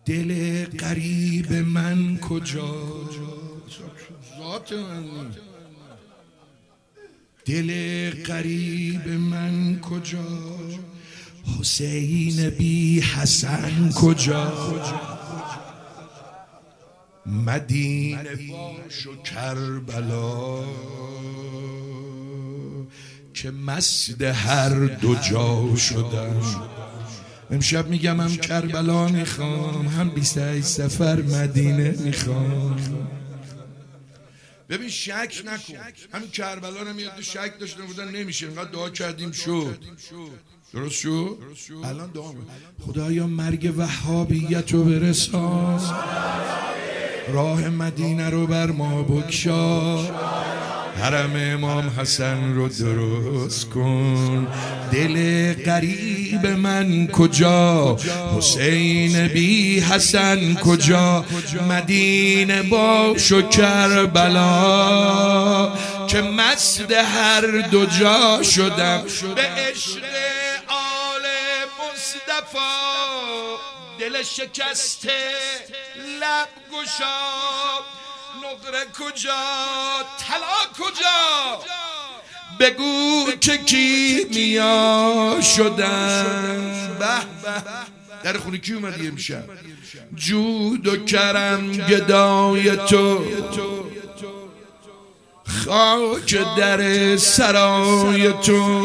دل غریب من کجا، ذات من، دل غریب من کجا، حسین بی حسن کجا، مدینه باش و کربلا که مست هر دو جا شدم. امشب میگم هم کربلا میخوام، هم 28 سفر مدینه میخوام. ببین شک نکن، همین کربلا رو میاد شک داشتن بودن نمیشه، اینقدر دعا کردیم شد. درست شد؟ الان دعا خدایا مرگ وهابیت رو برسان، راه مدینه رو بر ما بگشا، حرم امام حسن رو درست کن. دل غریب من کجا، حسین بی حسن کجا، مدینه باش و کربلا که مست هر دو جا شدم. به عشق آل مصطفی دل شکسته لب گشا، نقره کجا طلا کجا، بگو که کیمیا شدن. به به در خونه کی اومدی امشب؟ جود و کرم گدای تو، خاک در سرای تو،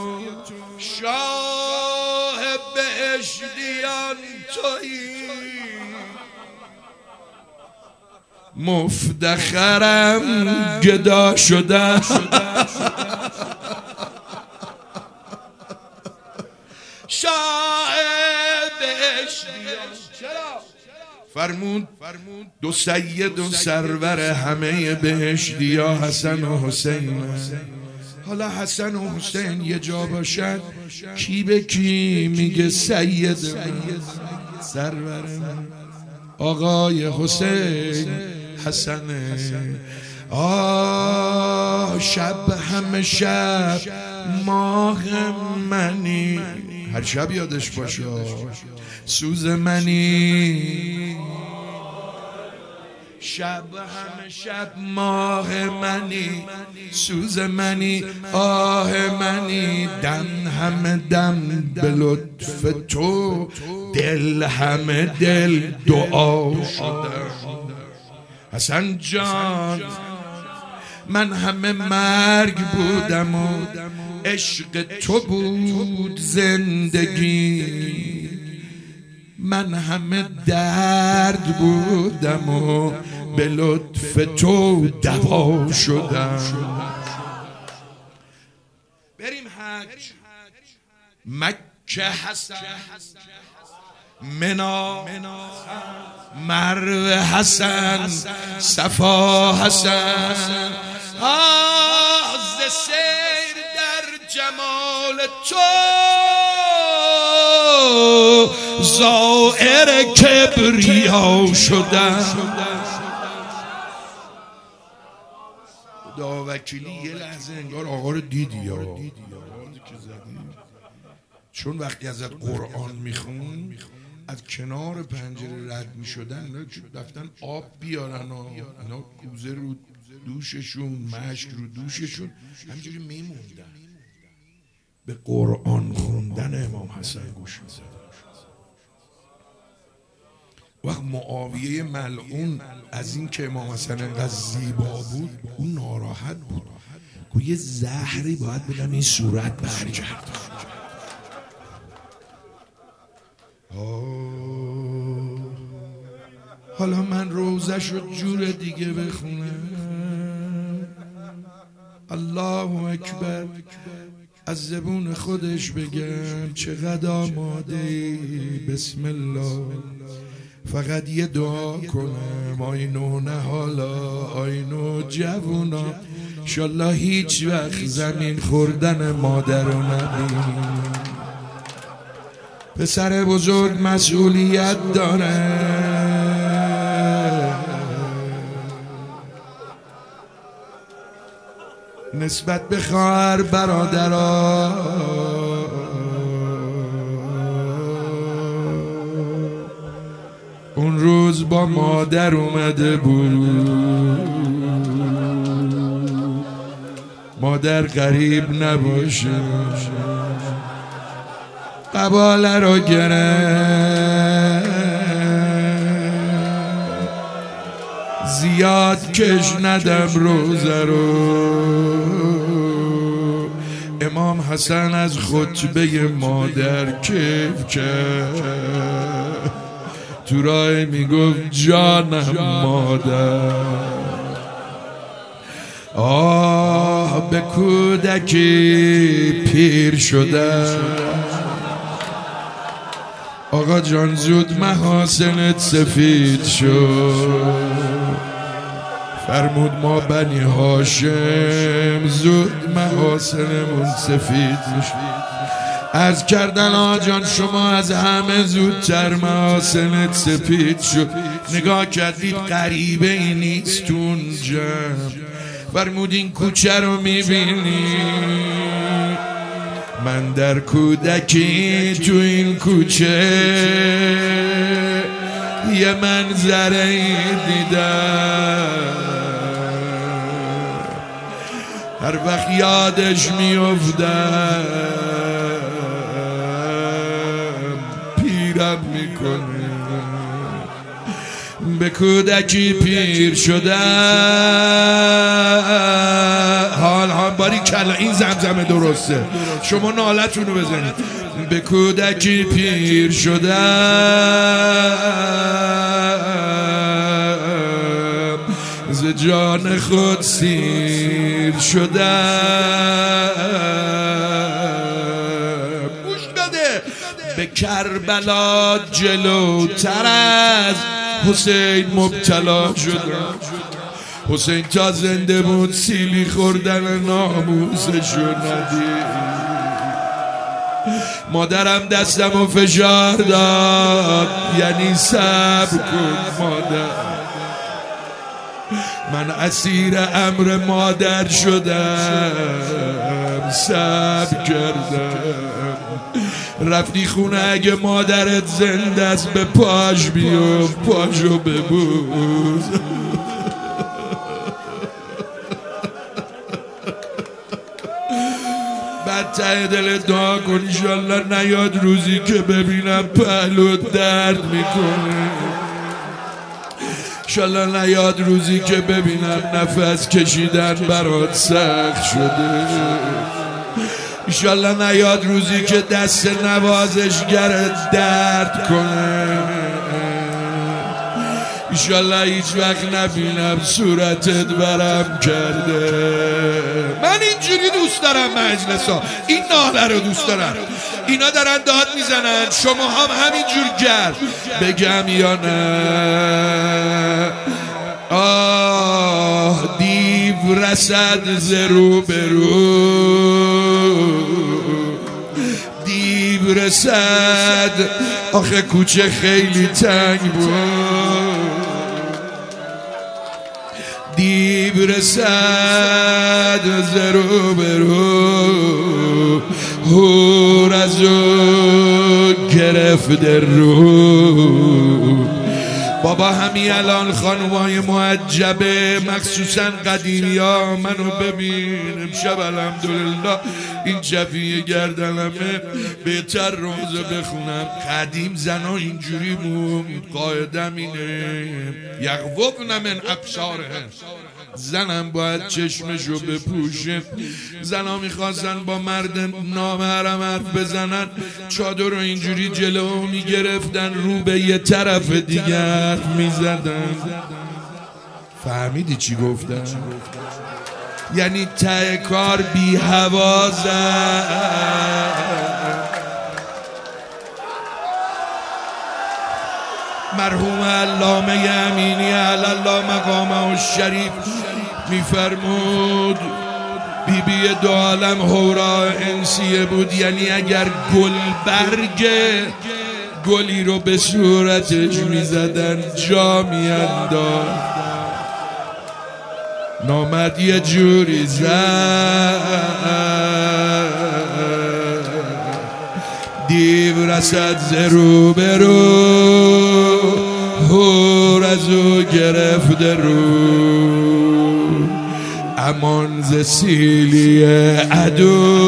شاه بهشتیان تویی، مفتخرم گدا شدم. شاه بهشتیان چرا فرمود دو سید و سرور همه بهشتیا حسن و حسین. حالا حسن و حسین یه جا باشد کی به کی میگه سید من، سرور من، آقای حسین حسنه. آه شب همه شب ماه منی، هر شب یادش باشه سوز منی، شب همه شب ماه منی، سوز منی، آه منی، دم همه دم به لطف تو، دل همه دل دعا شدم. حسن جان من همه مرگ بودم و عشق تو بود زندگی، من همه درد بودم و به لطف تو دوا شدم. بریم حج، مکه حسن، منا مروه حسن، صفا حسن. آه ز سیر در جمال تو زائر کبریا شدم. خدا وکیلی یه لحظه انگار آقا رو دیدی یا چون وقتی ازت قرآن میخون از کنار پنجره رد میشدن رفتن آب بیارن و اینا کوزه رو دوششون، مشک رو دوششون، همینجوری میموندن به قرآن خوندن امام حسن گوش میزدن. وقت معاویه ملعون از این که امام حسن انقدر زیبا بود اون ناراحت بود، گویا یه زهری باید بدم این صورت برگرد. حالا من روزش رو جور دیگه بخونم. الله اکبر، از زبون خودش بگم چقدر آماده. بسم الله. فقط یه دعا کنم آینو نهالا، آینو جوونا، انشالله هیچ وقت زمین خوردن مادر رو نبینیم. پسر بزرگ مسئولیت داره، نسبت به خواهر برادرها روز با مادر اومده بود، مادر غریب نباشه، قباله رو گرفت، زیاد کش ندم روزه رو. امام حسن از خطبه مادر کیف کرد، تو راه میگفت جانم مادر، آه به کودکی پیر شده، آقا جان زود محاسنت سفید شد، فرمود ما بنی هاشم زود محاسنمون سفید شد. عرض کردن آقا جان شما از همه زودتر محاسنت سفید شد، نگاه کردید غریبه ای نیست تو اونجا، فرمود این کوچه رو میبینی؟ من در کودکی تو این کوچه یه منظره دیدم، هر وقت یادش میافتم پیرم میکنه. به کودکی پیر شده، حال باری کلا این زمزمه درسته، شما نالتون رو بزنید. به کودکی پیر شده، ز جان خود سیر شده، گوش بده، به کربلا جلوتر از حسین مبتلا شدم. حسین تا زنده بود سیلی خوردن ناموسشو ندید. مادرم دستمو فشار داد، یعنی صبر کن مادر، من اسیر امر مادر شدم، صبر کردم. رفتی خونه اگه مادرت زنده است به پاش بیفت، پاشو ببوس. بعد ته دل دعا کن انشالله نیاد روزی که ببینم پهلوت درد میکنه، انشالله نیاد روزی که ببینم نفس کشیدن برات سخت شده، انشالله نیاد روزی که دست نوازشگرت درد کنه، انشالله هیچ وقت نبینم صورتت برم کرده. من اینجوری دوست دارم مجلسا، این ناله رو دوست دارم، اینا دارن داد میزنن شما هم همینجور گرد بگم یا نه. آه دیو رسد ز رو به رو، دیو رسد آخه کوچه خیلی تنگ بود، دیو رسد ز رو به رو، هور از او گرفته رو. بابا همین الان خانومای معجبه مخصوصا قدیمی ها منو ببین، امشب الحمدلله این جفیه گردنمه بهتر روزه بخونم. قدیم زنا اینجوری بود، قاعدم اینه یغضضن من ابصارهن، زنم باید چشمشو بپوشه. زنا میخواستن با مرد نامحرم حرف بزنن چادر رو اینجوری جلو میگرفتن، رو به یه طرف دیگر میزدن. فهمیدی چی گفتن؟ یعنی ته کار بی حوازن. مرحوم علامه امینی علی الله مقامه الشریف میفرمود بیبی دو عالم هورا انسیه بود، یعنی اگر گل برگه گلی رو به صورتش میزدن جا میانداخت. نامد یه جوری زد دیو رسد ز رو به رو، پر از او گرفته رو، امان ز سیلی عدو.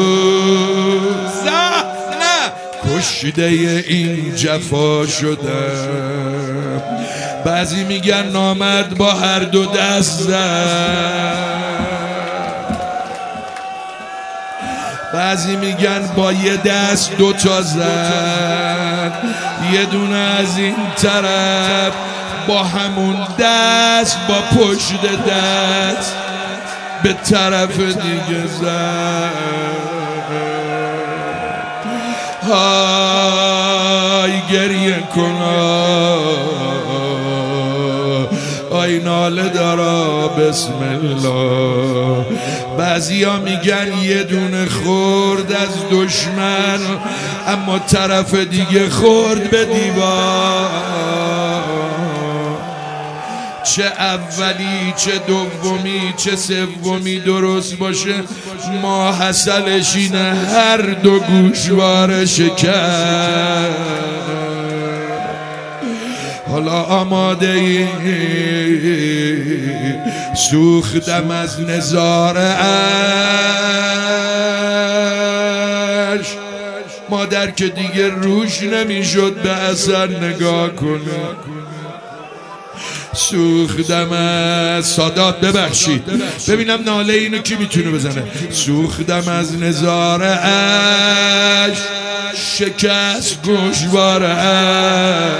نه کشته این جفا شدم، بعضی میگن نامرد با هر دو دست زد، بعضی میگن با یه دست دوتا زد، یه دونه از این طرف با همون دست با پشت دست به طرف دیگه زد. های گریه کنا، آی ناله دارا بسم الله. بعضی ها میگن یه دونه خورد از دشمن، اما طرف دیگه خورد به دیوار. چه اولی چه دومی چه سومی درست باشه، ما حاصلش اینه هر دو گوشواره شکر. حالا آماده ای سوختم از نظاره اش، مادر که دیگه روش نمیشد به اثر نگاه کنه. سوختم از سادات، ببخشید ببینم ناله اینو کی میتونه بزنه. سوختم از نظاره اش، شکست گوشواره اش.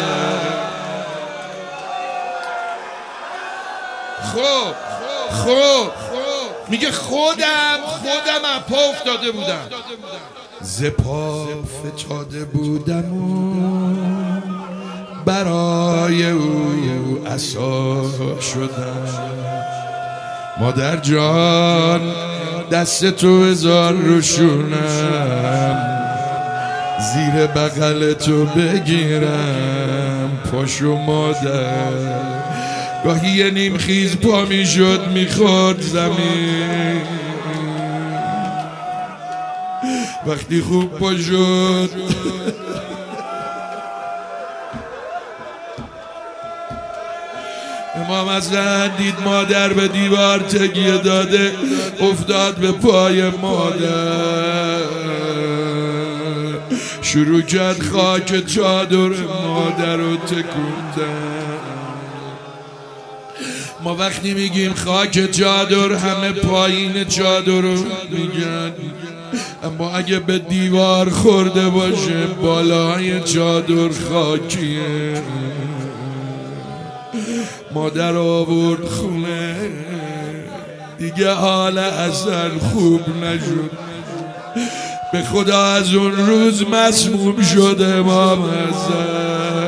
خب میگه خودم از پا افتاده بودم، ز پا فتاده بودم و برای او عصا شدم. مادر جان دست تو بذار روشونم، زیر بغل تو بگیرم پاشو مادر. گاهی یه نیم خیز پا میشد میخورد زمین، وقتی خوب پا شد امام حسن دید مادر به دیوار تکیه داده، افتاد به پای مادر، شروع کرد خاک چادر مادر رو تکوندن. ما وقتی میگیم خاک چادر همه پایین چادر رو میگن، اما اگه به دیوار خورده باشه بالای چادر خاکیه. مادر آورد خونه، دیگه حال اصلا خوب نشد، به خدا از اون روز مسموم شده امام حسن.